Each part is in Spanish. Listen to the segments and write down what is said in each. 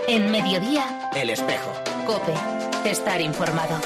En Mediodía, El Espejo. COPE. Estar informado.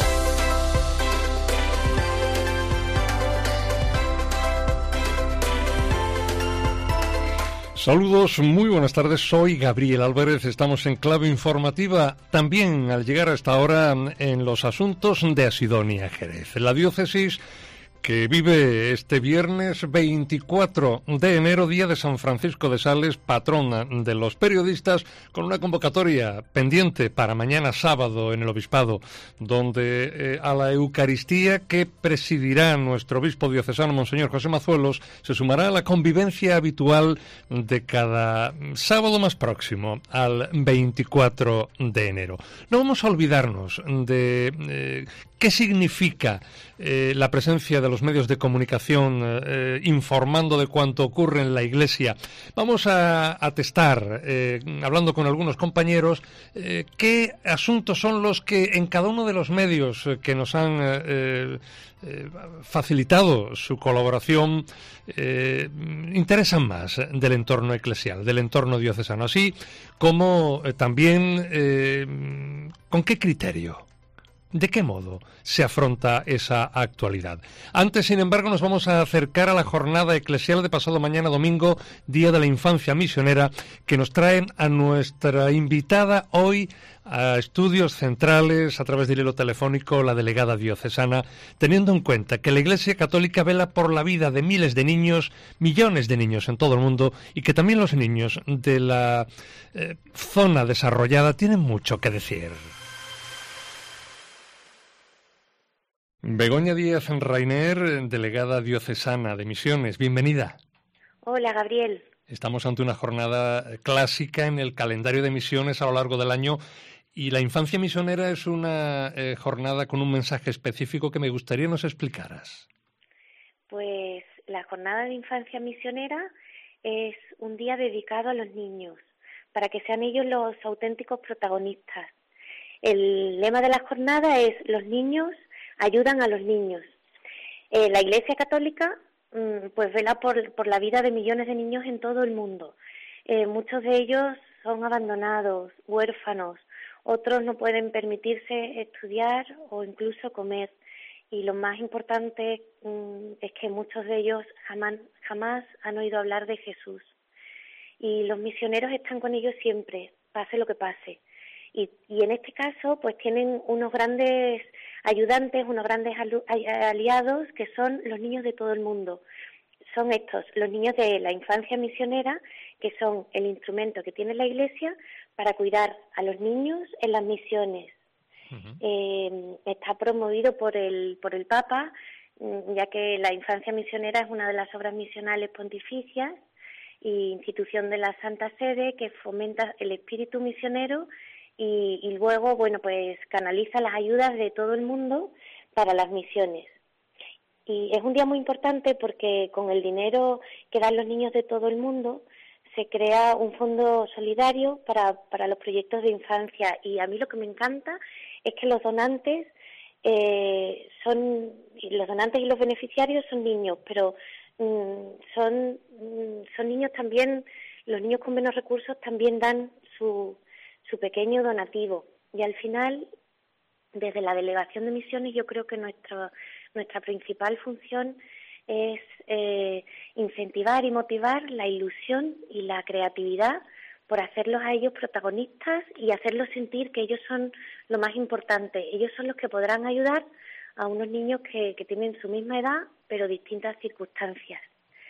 Saludos, muy buenas tardes, soy Gabriel Álvarez, estamos en Clave Informativa, también al llegar a esta hora en los asuntos de Asidonia Jerez. La diócesis que vive este viernes 24 de enero, día de San Francisco de Sales, patrona de los periodistas, con una convocatoria pendiente para mañana sábado en el Obispado, donde a la Eucaristía que presidirá nuestro obispo diocesano, Monseñor José Mazuelos, se sumará la convivencia habitual de cada sábado más próximo, al 24 de enero. No vamos a olvidarnos de qué significa la presencia de los medios de comunicación informando de cuanto ocurre en la Iglesia. Vamos a testar, hablando con algunos compañeros, qué asuntos son los que en cada uno de los medios que nos han facilitado su colaboración interesan más del entorno eclesial, del entorno diocesano, así como también con qué criterio. ¿De qué modo se afronta esa actualidad? Antes, sin embargo, nos vamos a acercar a la jornada eclesial de pasado mañana domingo, Día de la Infancia Misionera, que nos trae a nuestra invitada hoy a Estudios Centrales, a través del hilo telefónico, la delegada diocesana, teniendo en cuenta que la Iglesia Católica vela por la vida de miles de niños, millones de niños en todo el mundo, y que también los niños de la zona desarrollada tienen mucho que decir. Begoña Díaz Rainer, delegada diocesana de Misiones, bienvenida. Hola, Gabriel. Estamos ante una jornada clásica en el calendario de misiones a lo largo del año y la infancia misionera es una jornada con un mensaje específico que me gustaría nos explicaras. Pues la jornada de infancia misionera es un día dedicado a los niños, para que sean ellos los auténticos protagonistas. El lema de la jornada es los niños ayudan a los niños. La Iglesia Católica pues vela por la vida de millones de niños en todo el mundo. Muchos de ellos son abandonados, huérfanos, otros no pueden permitirse estudiar o incluso comer. Y lo más importante es que muchos de ellos jamás han oído hablar de Jesús. Y los misioneros están con ellos siempre, pase lo que pase. Y en este caso, pues tienen unos grandes ayudantes, unos grandes aliados, que son los niños de todo el mundo. Son estos, los niños de la infancia misionera, que son el instrumento que tiene la Iglesia para cuidar a los niños en las misiones. Uh-huh. Está promovido por el Papa, ya que la infancia misionera es una de las obras misionales pontificias y institución de la Santa Sede que fomenta el espíritu misionero y luego, bueno, pues canaliza las ayudas de todo el mundo para las misiones. Y es un día muy importante porque con el dinero que dan los niños de todo el mundo se crea un fondo solidario para los proyectos de infancia. Y a mí lo que me encanta es que los donantes y los beneficiarios son niños, pero son niños también, los niños con menos recursos también dan su pequeño donativo. Y al final, desde la Delegación de Misiones, yo creo que nuestra principal función es incentivar y motivar la ilusión y la creatividad por hacerlos a ellos protagonistas y hacerlos sentir que ellos son lo más importante. Ellos son los que podrán ayudar a unos niños que tienen su misma edad, pero distintas circunstancias.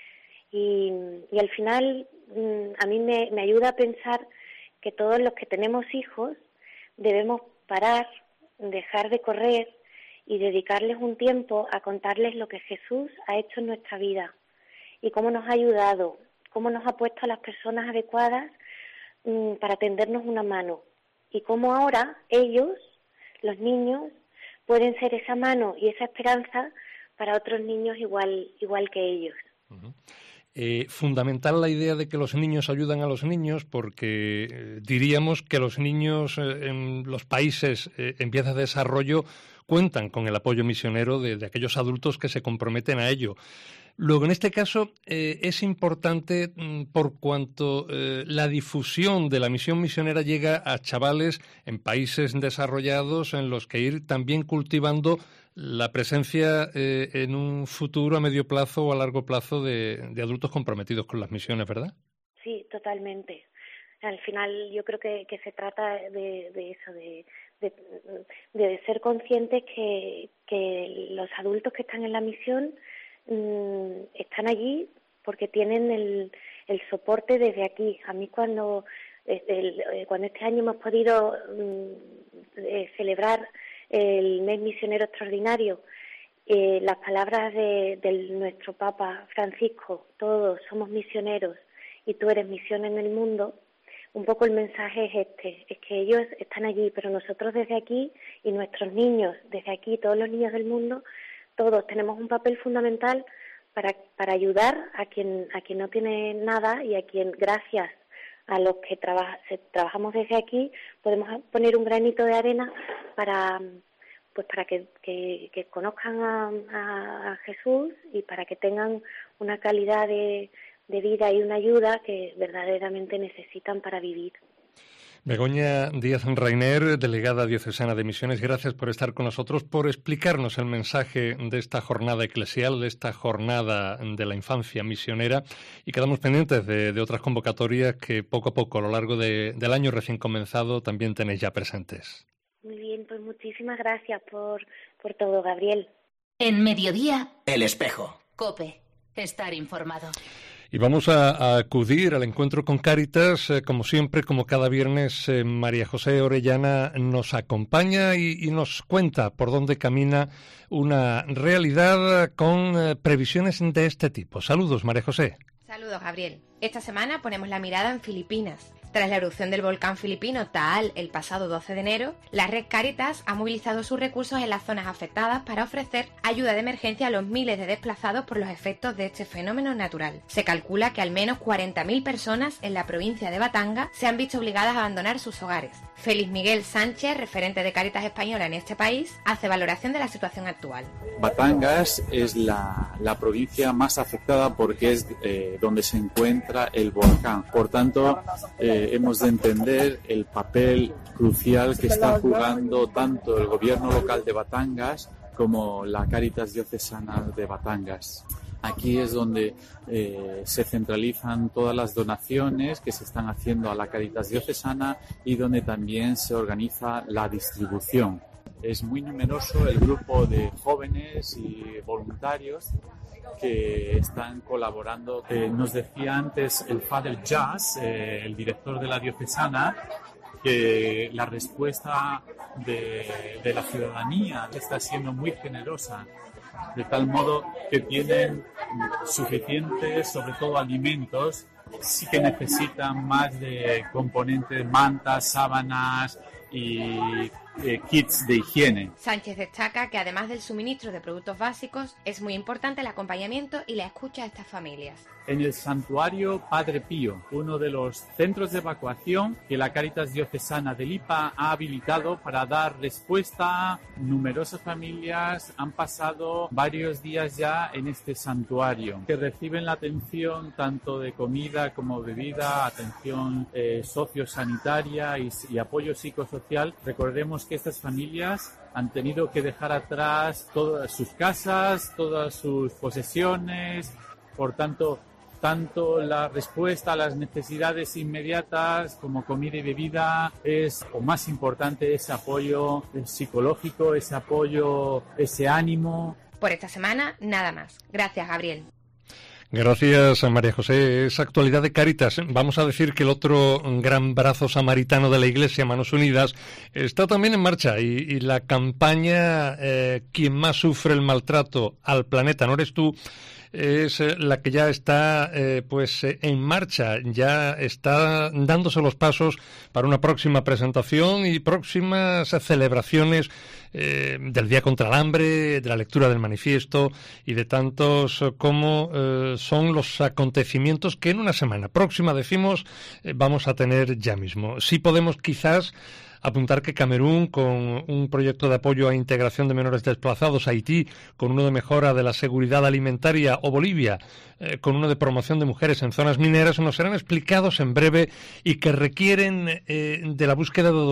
Y al final, a mí me ayuda a pensar que todos los que tenemos hijos debemos parar, dejar de correr y dedicarles un tiempo a contarles lo que Jesús ha hecho en nuestra vida y cómo nos ha ayudado, cómo nos ha puesto a las personas adecuadas para tendernos una mano y cómo ahora ellos, los niños, pueden ser esa mano y esa esperanza para otros niños igual que ellos. Uh-huh. Fundamental la idea de que los niños ayudan a los niños porque diríamos que los niños en los países en vías de desarrollo cuentan con el apoyo misionero de aquellos adultos que se comprometen a ello. Luego, en este caso, es importante por cuanto la difusión de la misión misionera llega a chavales en países desarrollados en los que ir también cultivando la presencia en un futuro a medio plazo o a largo plazo de adultos comprometidos con las misiones, ¿verdad? Sí, totalmente. Al final yo creo que se trata de eso, de ser conscientes que los adultos que están en la misión están allí porque tienen el soporte desde aquí. A mí cuando este año hemos podido celebrar el mes misionero extraordinario, las palabras de nuestro Papa Francisco, todos somos misioneros y tú eres misión en el mundo, un poco el mensaje es es que ellos están allí, pero nosotros desde aquí y nuestros niños desde aquí, todos los niños del mundo, todos tenemos un papel fundamental para ayudar a quien no tiene nada y a quien, gracias a los que trabajamos desde aquí, podemos poner un granito de arena para que conozcan a Jesús y para que tengan una calidad de vida y una ayuda que verdaderamente necesitan para vivir. Begoña Díaz Reiner, delegada diocesana de Misiones, gracias por estar con nosotros, por explicarnos el mensaje de esta jornada eclesial, de esta jornada de la infancia misionera, y quedamos pendientes de otras convocatorias que poco a poco, a lo largo del año recién comenzado, también tenéis ya presentes. Muy bien, pues muchísimas gracias por todo, Gabriel. En Mediodía, El Espejo. COPE. Estar informado. Y vamos a acudir al encuentro con Cáritas, como siempre, como cada viernes, María José Orellana nos acompaña y nos cuenta por dónde camina una realidad con previsiones de este tipo. Saludos, María José. Saludos, Gabriel. Esta semana ponemos la mirada en Filipinas. Tras la erupción del volcán filipino Taal el pasado 12 de enero, la red Cáritas ha movilizado sus recursos en las zonas afectadas para ofrecer ayuda de emergencia a los miles de desplazados por los efectos de este fenómeno natural. Se calcula que al menos 40.000 personas en la provincia de Batanga se han visto obligadas a abandonar sus hogares. Félix Miguel Sánchez, referente de Cáritas Española en este país, hace valoración de la situación actual. Batangas es la provincia más afectada porque es donde se encuentra el volcán. Por tanto, hemos de entender el papel crucial que está jugando tanto el gobierno local de Batangas como la Cáritas diocesana de Batangas. Aquí es donde se centralizan todas las donaciones que se están haciendo a la Cáritas diocesana y donde también se organiza la distribución. Es muy numeroso el grupo de jóvenes y voluntarios que están colaborando. Nos decía antes el Father Jazz, el director de la diocesana, que la respuesta de la ciudadanía está siendo muy generosa, de tal modo que tienen suficientes, sobre todo alimentos, sí que necesitan más de componentes, mantas, sábanas y kits de higiene. Sánchez destaca que además del suministro de productos básicos, es muy importante el acompañamiento y la escucha a estas familias. En el santuario Padre Pío, uno de los centros de evacuación que la Cáritas diocesana de Lipa ha habilitado para dar respuesta, numerosas familias han pasado varios días ya en este santuario, que reciben la atención tanto de comida como bebida, atención sociosanitaria y apoyo psicosocial. Recordemos que estas familias han tenido que dejar atrás todas sus casas, todas sus posesiones, por tanto la respuesta a las necesidades inmediatas como comida y bebida es, o más importante, ese apoyo psicológico, ese apoyo, ese ánimo. Por esta semana, nada más. Gracias, Gabriel. Gracias, María José. Es actualidad de Cáritas. Vamos a decir que el otro gran brazo samaritano de la Iglesia, Manos Unidas, está también en marcha y la campaña Quien más sufre el maltrato al planeta no eres tú, es la que ya está en marcha, ya está dándose los pasos para una próxima presentación y próximas celebraciones del Día contra el Hambre, de la lectura del manifiesto y de tantos como son los acontecimientos que en una semana próxima, decimos, vamos a tener ya mismo. Sí podemos quizás apuntar que Camerún, con un proyecto de apoyo a integración de menores desplazados, Haití, con uno de mejora de la seguridad alimentaria, o Bolivia, con uno de promoción de mujeres en zonas mineras, nos serán explicados en breve y que requieren de la búsqueda de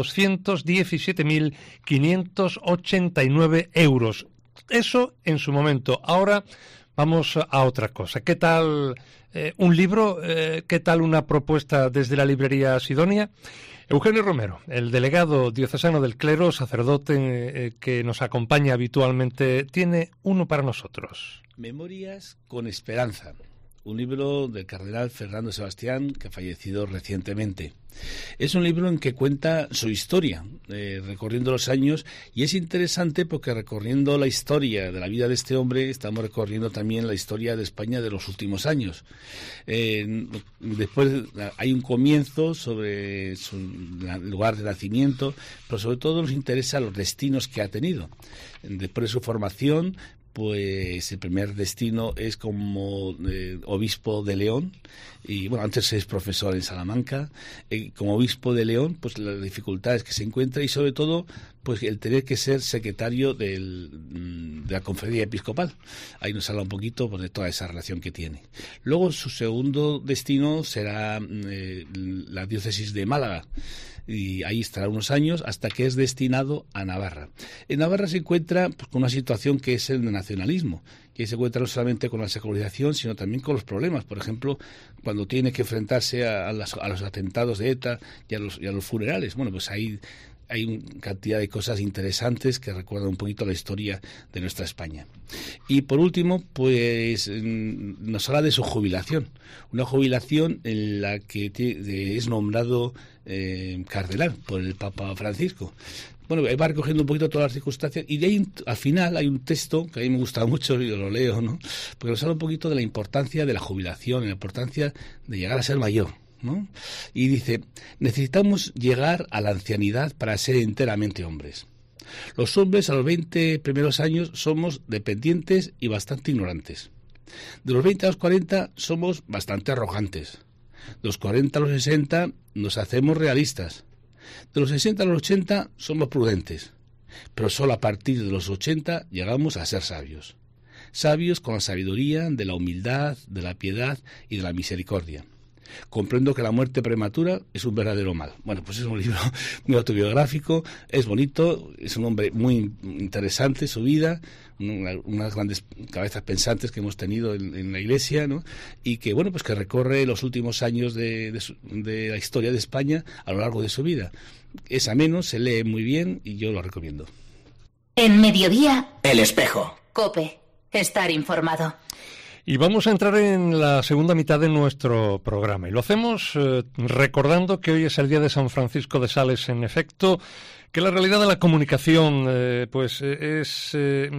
217.589 euros. Eso en su momento. Ahora vamos a otra cosa. ¿Qué tal un libro? ¿Qué tal una propuesta desde la librería Sidonia? Eugenio Romero, el delegado diocesano del clero, sacerdote que nos acompaña habitualmente, tiene uno para nosotros. Memorias con esperanza, un libro del cardenal Fernando Sebastián, que ha fallecido recientemente. Es un libro en que cuenta su historia, recorriendo los años, y es interesante porque recorriendo la historia de la vida de este hombre, estamos recorriendo también la historia de España de los últimos años. Después hay un comienzo sobre su lugar de nacimiento, pero sobre todo nos interesa los destinos que ha tenido. Después de su formación, pues el primer destino es como obispo de León, y bueno, antes es profesor en Salamanca. Como obispo de León, pues las dificultades que se encuentra, y sobre todo pues el tener que ser secretario de la Conferencia Episcopal. Ahí nos habla un poquito pues, de toda esa relación que tiene. Luego su segundo destino será la diócesis de Málaga, y ahí estará unos años hasta que es destinado a Navarra. En Navarra se encuentra pues, con una situación que es el de nacionalismo, que se encuentra no solamente con la secularización, sino también con los problemas. Por ejemplo, cuando tiene que enfrentarse a los atentados de ETA y a los funerales. Bueno, pues hay una cantidad de cosas interesantes que recuerdan un poquito la historia de nuestra España. Y por último, pues nos habla de su jubilación. Una jubilación en la que es nombrado cardenal por el Papa Francisco. Bueno, va recogiendo un poquito todas las circunstancias, y de ahí al final hay un texto que a mí me gusta mucho y yo lo leo, ¿no? Porque nos habla un poquito de la importancia de la jubilación, la importancia de llegar a ser mayor, ¿no? Y dice: necesitamos llegar a la ancianidad para ser enteramente hombres. Los hombres a los 20 primeros años somos dependientes y bastante ignorantes. De los 20 a los 40 somos bastante arrogantes. De los 40 a los 60 nos hacemos realistas. De los 60 a los 80 somos prudentes. Pero solo a partir de los 80 llegamos a ser sabios. Sabios con la sabiduría de la humildad, de la piedad y de la misericordia. Comprendo que la muerte prematura es un verdadero mal. Bueno, pues es un libro muy autobiográfico, es bonito, es un hombre muy interesante, su vida, unas grandes cabezas pensantes que hemos tenido en la Iglesia, ¿no? Y que, bueno, pues que recorre los últimos años de la historia de España a lo largo de su vida. Es ameno, se lee muy bien y yo lo recomiendo. En Mediodía, El Espejo. COPE. Estar informado. Y vamos a entrar en la segunda mitad de nuestro programa. Y lo hacemos recordando que hoy es el día de San Francisco de Sales, en efecto, que la realidad de la comunicación pues es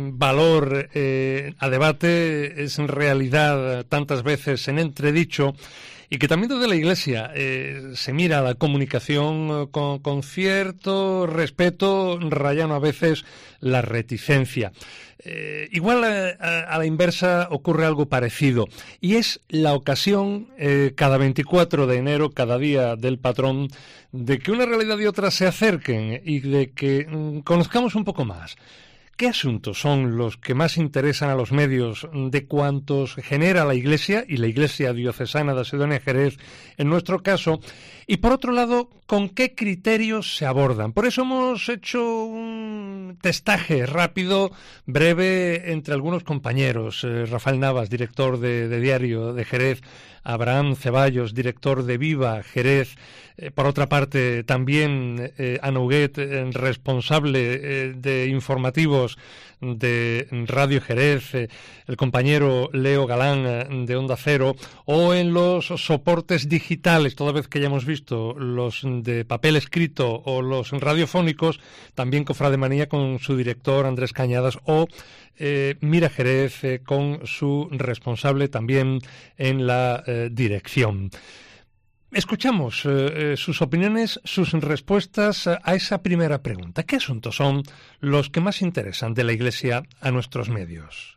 valor a debate, es en realidad tantas veces en entredicho, y que también desde la Iglesia se mira a la comunicación con cierto respeto, rayando a veces la reticencia. Igual a la inversa ocurre algo parecido, y es la ocasión, cada 24 de enero, cada día del patrón, de que una realidad y otra se acerquen y de que conozcamos un poco más. ¿Qué asuntos son los que más interesan a los medios de cuantos genera la Iglesia y la Iglesia diocesana de Sidonia Jerez, en nuestro caso? Y por otro lado, ¿con qué criterios se abordan? Por eso hemos hecho un testaje rápido, breve, entre algunos compañeros. Rafael Navas, director de Diario de Jerez; Abraham Ceballos, director de Viva Jerez; por otra parte, también Ana Huguet, responsable de informativos de Radio Jerez; el compañero Leo Galán, de Onda Cero; o en los soportes digitales, toda vez que ya hemos visto los de papel escrito o los radiofónicos, también Cofrade Manía con su director Andrés Cañadas, o Mira Jerez con su responsable también en la dirección. Escuchamos sus opiniones, sus respuestas a esa primera pregunta. ¿Qué asuntos son los que más interesan de la Iglesia a nuestros medios?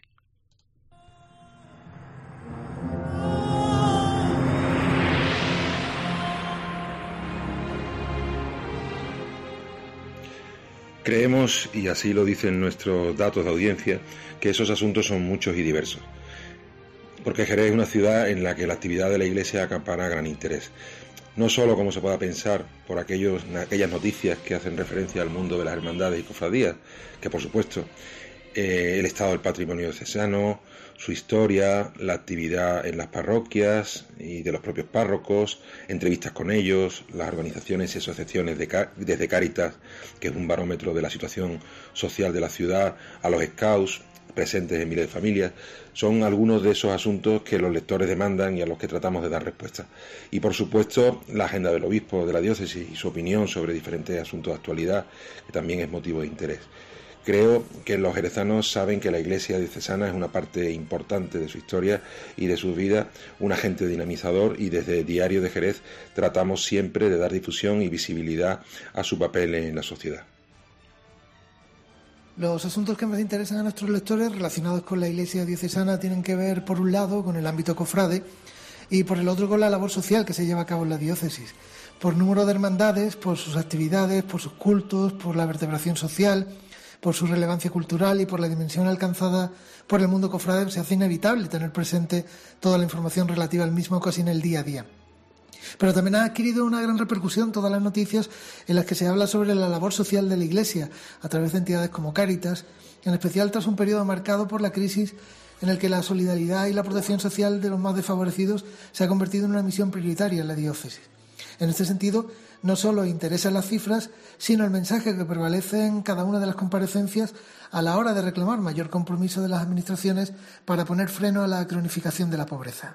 Creemos, y así lo dicen nuestros datos de audiencia, que esos asuntos son muchos y diversos. Porque Jerez es una ciudad en la que la actividad de la Iglesia acapara gran interés. No solo, como se pueda pensar, por aquellas noticias que hacen referencia al mundo de las hermandades y cofradías, que por supuesto el estado del patrimonio diocesano, su historia, la actividad en las parroquias y de los propios párrocos, entrevistas con ellos, las organizaciones y asociaciones desde Cáritas, que es un barómetro de la situación social de la ciudad, a los scouts presentes en miles de familias, son algunos de esos asuntos que los lectores demandan y a los que tratamos de dar respuesta. Y por supuesto la agenda del obispo de la diócesis y su opinión sobre diferentes asuntos de actualidad, que también es motivo de interés. Creo que los jerezanos saben que la Iglesia diocesana es una parte importante de su historia y de su vida, un agente dinamizador, y desde Diario de Jerez tratamos siempre de dar difusión y visibilidad a su papel en la sociedad. Los asuntos que más interesan a nuestros lectores relacionados con la Iglesia diocesana tienen que ver, por un lado, con el ámbito cofrade y por el otro con la labor social que se lleva a cabo en la diócesis. Por número de hermandades, por sus actividades, por sus cultos, por la vertebración social, por su relevancia cultural y por la dimensión alcanzada por el mundo cofrade, se hace inevitable tener presente toda la información relativa al mismo casi en el día a día. Pero también ha adquirido una gran repercusión todas las noticias en las que se habla sobre la labor social de la Iglesia a través de entidades como Cáritas, en especial tras un periodo marcado por la crisis en el que la solidaridad y la protección social de los más desfavorecidos se ha convertido en una misión prioritaria en la diócesis. En este sentido, no solo interesan las cifras, sino el mensaje que prevalece en cada una de las comparecencias a la hora de reclamar mayor compromiso de las administraciones para poner freno a la cronificación de la pobreza.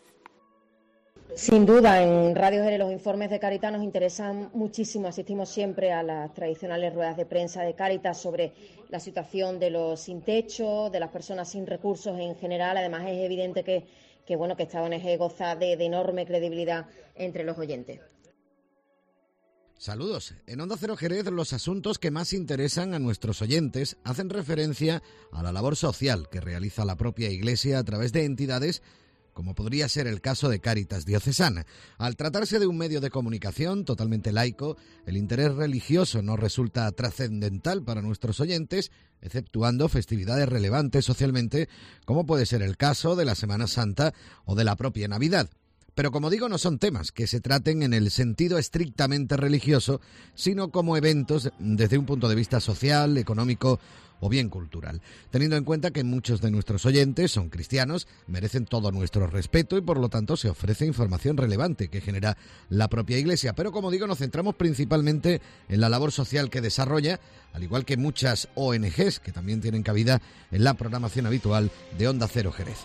Sin duda, en Radio Jerez los informes de Cáritas nos interesan muchísimo. Asistimos siempre a las tradicionales ruedas de prensa de Cáritas sobre la situación de los sin techo, de las personas sin recursos en general. Además, es evidente que esta ONG goza de enorme credibilidad entre los oyentes. Saludos. En Onda Cero Jerez, los asuntos que más interesan a nuestros oyentes hacen referencia a la labor social que realiza la propia Iglesia a través de entidades como podría ser el caso de Cáritas Diocesana. Al tratarse de un medio de comunicación totalmente laico, el interés religioso no resulta trascendental para nuestros oyentes, exceptuando festividades relevantes socialmente, como puede ser el caso de la Semana Santa o de la propia Navidad. Pero como digo, no son temas que se traten en el sentido estrictamente religioso, sino como eventos desde un punto de vista social, económico o bien cultural. Teniendo en cuenta que muchos de nuestros oyentes son cristianos, merecen todo nuestro respeto y por lo tanto se ofrece información relevante que genera la propia Iglesia. Pero como digo, nos centramos principalmente en la labor social que desarrolla, al igual que muchas ONGs que también tienen cabida en la programación habitual de Onda Cero Jerez.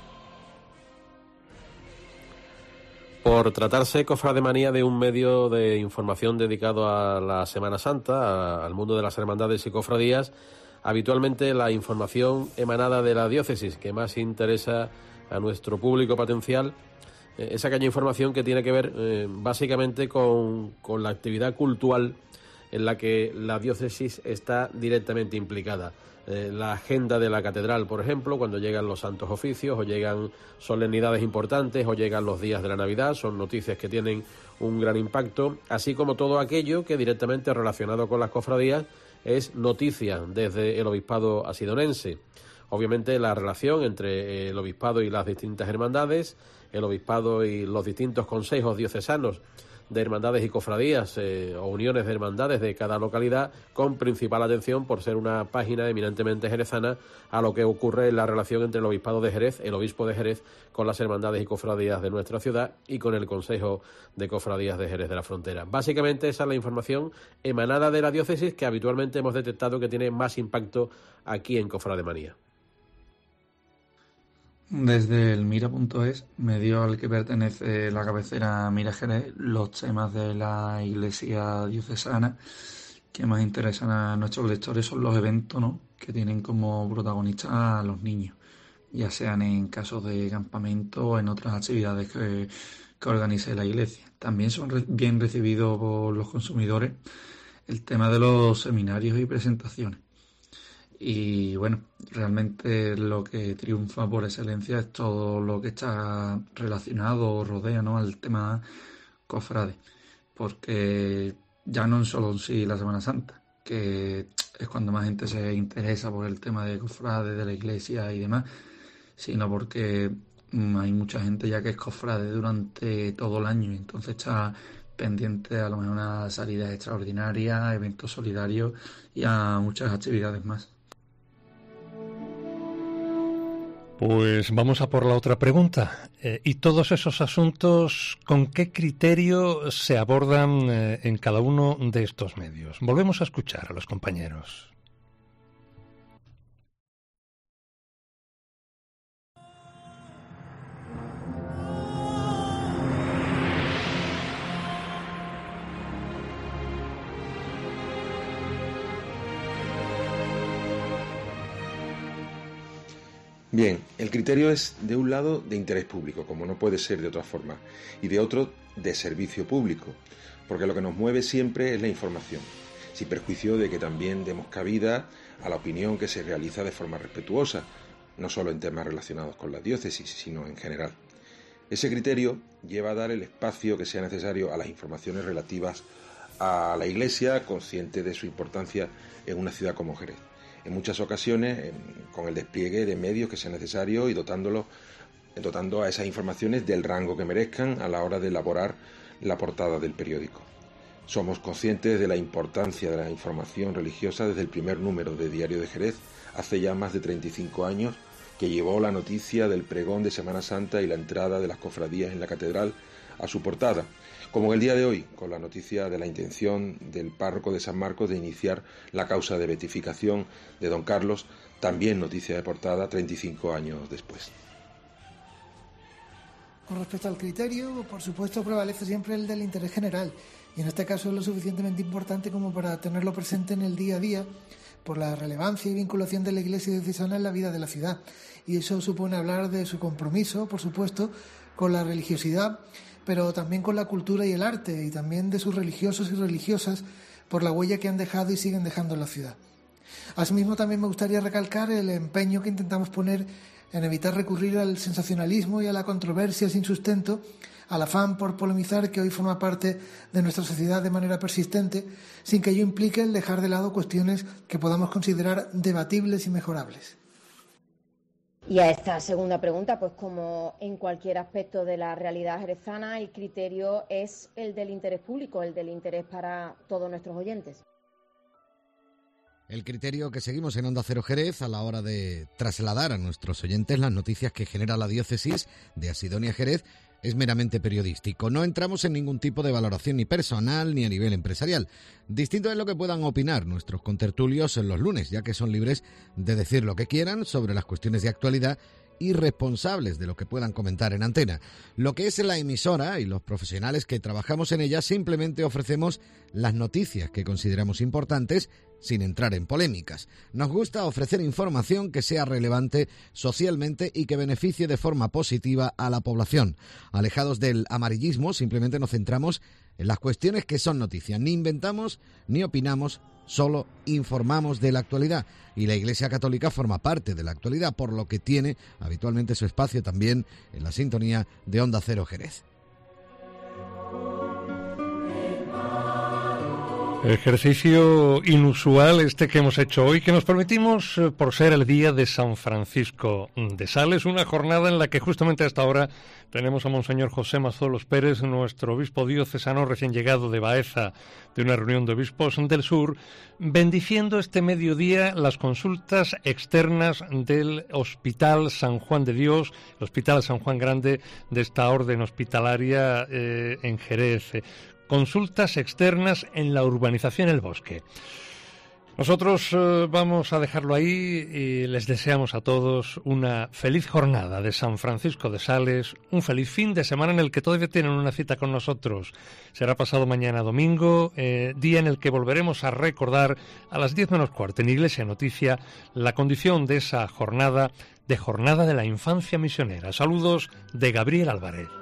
Por tratarse, Cofrademanía, de un medio de información dedicado a la Semana Santa, al mundo de las hermandades y cofradías, habitualmente la información emanada de la diócesis que más interesa a nuestro público potencial, esa caña información que tiene que ver básicamente con la actividad cultural en la que la diócesis está directamente implicada. La agenda de la catedral, por ejemplo, cuando llegan los santos oficios o llegan solemnidades importantes o llegan los días de la Navidad, son noticias que tienen un gran impacto, así como todo aquello que directamente relacionado con las cofradías es noticia desde el obispado asidonense. Obviamente la relación entre el obispado y las distintas hermandades, el obispado y los distintos consejos diocesanos de hermandades y cofradías o uniones de hermandades de cada localidad, con principal atención por ser una página eminentemente jerezana a lo que ocurre en la relación entre el obispado de Jerez, el obispo de Jerez, con las hermandades y cofradías de nuestra ciudad y con el Consejo de Cofradías de Jerez de la Frontera. Básicamente esa es la información emanada de la diócesis que habitualmente hemos detectado que tiene más impacto aquí en Cofrademanía. Desde el Mira.es, medio al que pertenece la cabecera Mira Jerez, los temas de la Iglesia diocesana que más interesan a nuestros lectores son los eventos, ¿no?, que tienen como protagonistas a los niños, ya sean en casos de campamento o en otras actividades que que organice la Iglesia. También son bien recibidos por los consumidores el tema de los seminarios y presentaciones. Y bueno, realmente lo que triunfa por excelencia es todo lo que está relacionado o rodea, ¿no?, al tema cofrade, porque ya no solo en sí la Semana Santa, que es cuando más gente se interesa por el tema de cofrade, de la iglesia y demás, sino porque hay mucha gente ya que es cofrade durante todo el año y entonces está pendiente a lo mejor unas salidas extraordinarias, eventos solidarios y a muchas actividades más. Pues vamos a por la otra pregunta. ¿Y todos esos asuntos con qué criterio se abordan en cada uno de estos medios? Volvemos a escuchar a los compañeros. Bien, el criterio es, de un lado, de interés público, como no puede ser de otra forma, y de otro, de servicio público, porque lo que nos mueve siempre es la información, sin perjuicio de que también demos cabida a la opinión que se realiza de forma respetuosa, no solo en temas relacionados con la diócesis, sino en general. Ese criterio lleva a dar el espacio que sea necesario a las informaciones relativas a la Iglesia, consciente de su importancia en una ciudad como Jerez. En muchas ocasiones, con el despliegue de medios que sea necesario y dotando a esas informaciones del rango que merezcan a la hora de elaborar la portada del periódico. Somos conscientes de la importancia de la información religiosa desde el primer número de Diario de Jerez, hace ya más de 35 años, que llevó la noticia del pregón de Semana Santa y la entrada de las cofradías en la catedral a su portada, como el día de hoy, con la noticia de la intención del párroco de San Marcos de iniciar la causa de beatificación de don Carlos, también noticia de portada 35 años después. Con respecto al criterio, por supuesto, prevalece siempre el del interés general, y en este caso es lo suficientemente importante como para tenerlo presente en el día a día, por la relevancia y vinculación de la Iglesia diocesana en la vida de la ciudad. Y eso supone hablar de su compromiso, por supuesto, con la religiosidad, pero también con la cultura y el arte, y también de sus religiosos y religiosas por la huella que han dejado y siguen dejando en la ciudad. Asimismo, también me gustaría recalcar el empeño que intentamos poner en evitar recurrir al sensacionalismo y a la controversia sin sustento, al afán por polemizar que hoy forma parte de nuestra sociedad de manera persistente, sin que ello implique el dejar de lado cuestiones que podamos considerar debatibles y mejorables. Y a esta segunda pregunta, pues como en cualquier aspecto de la realidad jerezana, el criterio es el del interés público, el del interés para todos nuestros oyentes. El criterio que seguimos en Onda Cero Jerez a la hora de trasladar a nuestros oyentes las noticias que genera la diócesis de Asidonia Jerez es meramente periodístico. No entramos en ningún tipo de valoración ni personal ni a nivel empresarial. Distinto es lo que puedan opinar nuestros contertulios en los lunes, ya que son libres de decir lo que quieran sobre las cuestiones de actualidad y responsables de lo que puedan comentar en antena. Lo que es la emisora y los profesionales que trabajamos en ella simplemente ofrecemos las noticias que consideramos importantes sin entrar en polémicas. Nos gusta ofrecer información que sea relevante socialmente y que beneficie de forma positiva a la población. Alejados del amarillismo, simplemente nos centramos en las cuestiones que son noticias. Ni inventamos ni opinamos, solo informamos de la actualidad. Y la Iglesia Católica forma parte de la actualidad, por lo que tiene habitualmente su espacio también en la sintonía de Onda Cero Jerez. Ejercicio inusual este que hemos hecho hoy, que nos permitimos por ser el día de San Francisco de Sales, una jornada en la que justamente a esta hora tenemos a Monseñor José Mazolos Pérez, nuestro obispo diocesano recién llegado de Baeza, de una reunión de obispos del sur, bendiciendo este mediodía las consultas externas del Hospital San Juan de Dios, el Hospital San Juan Grande de esta orden hospitalaria en Jerez. Consultas externas en la urbanización El Bosque. Nosotros vamos a dejarlo ahí y les deseamos a todos una feliz jornada de San Francisco de Sales, un feliz fin de semana en el que todavía tienen una cita con nosotros. Será pasado mañana domingo, día en el que volveremos a recordar a las 10:15 en Iglesia Noticia la condición de esa jornada de la infancia misionera. Saludos de Gabriel Álvarez.